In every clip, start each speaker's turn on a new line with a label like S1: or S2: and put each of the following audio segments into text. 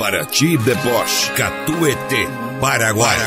S1: Paraty de Bosch, Catuete, Paraguay.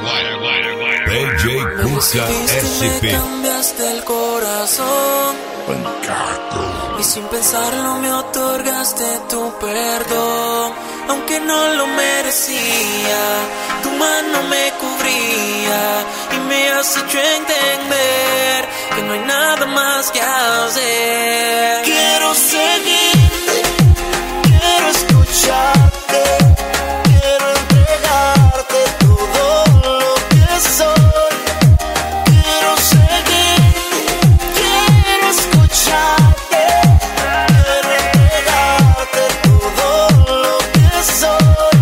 S1: PJ Cuca SP.
S2: Cambiaste el corazón y sin pensarlo me otorgaste tu perdón. Aunque no lo merecía, tu mano me cubría y me has hecho entender que no hay nada más que hacer. Quiero seguirte, quiero escucharte, quiero entregarte todo lo que soy. Quiero seguirte, quiero escucharte, quiero entregarte todo lo que soy.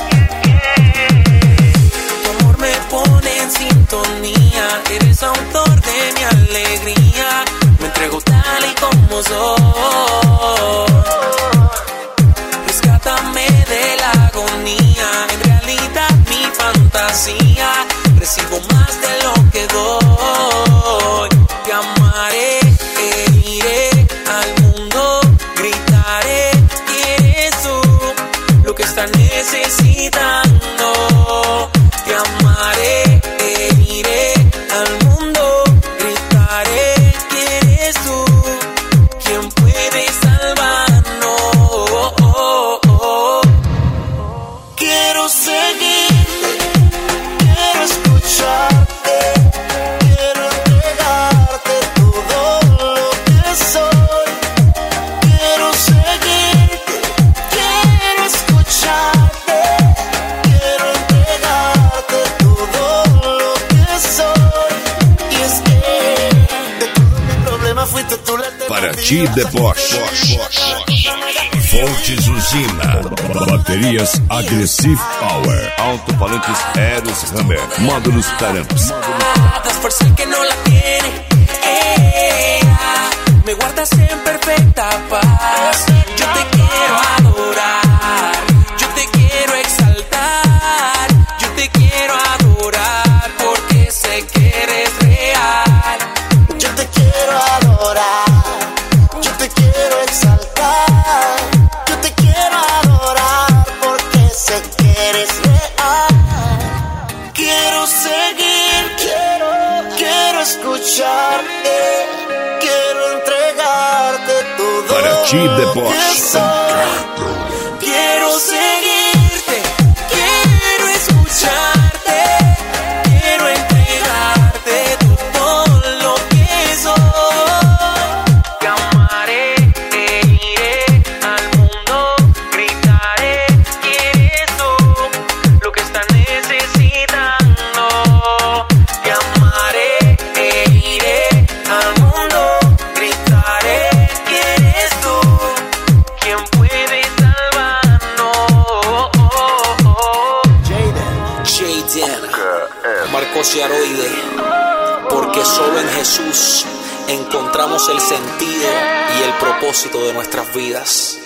S2: Tu amor me pone en sintonía, eres autor de mi alegría. Me entrego tal y como soy. Rescátame de la agonía, en realidad mi fantasía. Recibo más de lo que doy. Te amaré, iré al mundo, gritaré que eres tú lo que está necesitando. Te amaré, iré al mundo, gritaré que eres tú quien puede salvarnos. Quiero seguirte, quiero escucharte, quiero entregarte todo lo que soy. Quiero seguirte, quiero escucharte, quiero entregarte todo lo que soy. Y es que de todos mis problemas fuiste tú la alternativa.
S1: Paraty de Bosch, Fontes Usina, baterias Aggressive Power, alto-falantes Eros Hammer, módulos Taramps.
S2: Das fuerza al que no la tiene. Me guardas en perfecta paz. Yo te quiero adorar, yo te quiero exaltar, yo te quiero adorar porque sé que eres real. Yo te quiero adorar, yo te quiero exaltar, yo te quiero adorar porque sé que eres real. Quiero seguir, quiero escucharte, quiero entregarte todo
S1: Paraty de
S2: lo que
S1: Bosch.
S2: soy. Quiero seguirte, quiero escucharte, quiero entregarte todo lo que soy. Te amaré, iré al mundo, gritaré que eres tú lo que está necesitando. Te amaré, iré al mundo, gritaré que eres tú quien puede salvarnos. Jaden, Marcos Yaroide, porque solo en Jesús encontramos el sentido y el propósito de nuestras vidas.